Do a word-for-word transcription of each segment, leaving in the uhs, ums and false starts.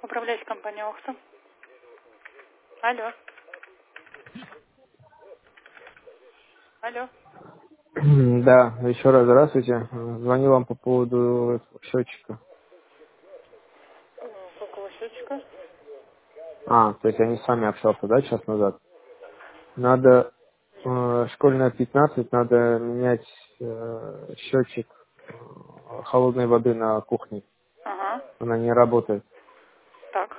Управляющая компания Охта. Алло. Алло. Да, еще раз здравствуйте. Звоню вам по поводу счетчика. М, Какого счетчика? А, то есть я не с вами общался, да, час назад? Надо, э, школьная пятнадцать, надо менять э, счетчик э, холодной воды на кухне. Ага. Она не работает. Так.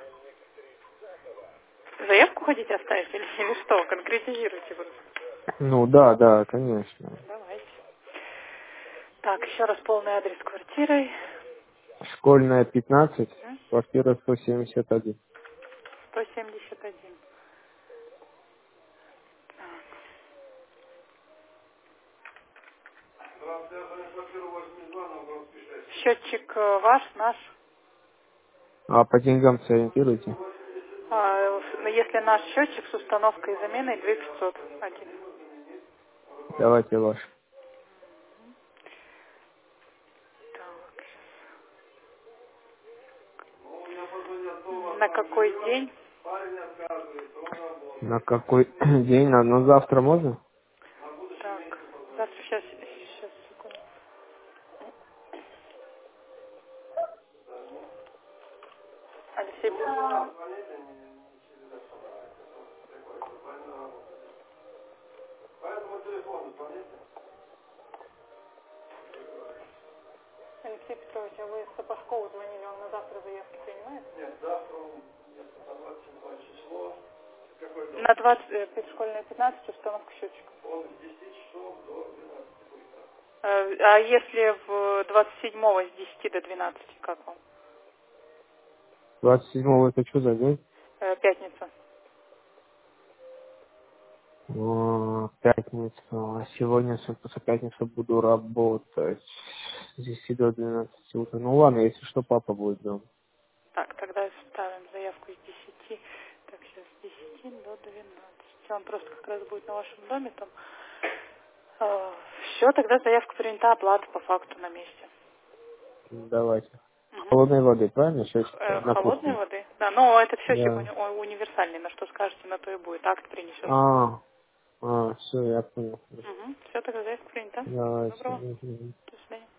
Заявку хотите оставить или, или что? Конкретизируйте. Вот. Ну да, да, конечно. Давайте. Так, еще раз полный адрес квартиры. Школьная пятнадцать, Мгм. квартира сто семьдесят один. сто семьдесят один. Так. Счетчик э, ваш, наш. А по деньгам сориентируйте. А, с- ну, если наш счетчик с установкой и заменой две тысячи пятьсот. Один. Давайте ваш. Так. На какой день? На какой день? На, на завтра можно? Так. Завтра, сейчас, сейчас, секунду. Алексей, Алексей Петрович, а вы с Сапожкову звонили, он на завтра заявки принимает? На двадцать, э, предшкольная пятнадцать, установка счетчика. Э, А если в двадцать седьмого с десяти до двенадцати, как вам? двадцать седьмого это что за день? Э, Пятница. О, пятница. А сегодня, по пятницу буду работать с десяти до двенадцати утра. Ну ладно, если что, папа будет дома. Так, тогда ставим заявку с десяти. Так, сейчас с десяти до двенадцати. Он просто как раз будет на вашем доме там. Все, тогда заявка принята, оплата по факту на месте. Давайте. Мгм. Холодной воды, правильно? Счетчик Э, на холодной кухне. воды? Да, но этот счетчик Да. уни- о- универсальный, на что скажете, на то и будет. Акт принесет. А, а, все, я понял. Угу. Все, тогда заявка принята. Всего Давайте. доброго. Мгм. До свидания.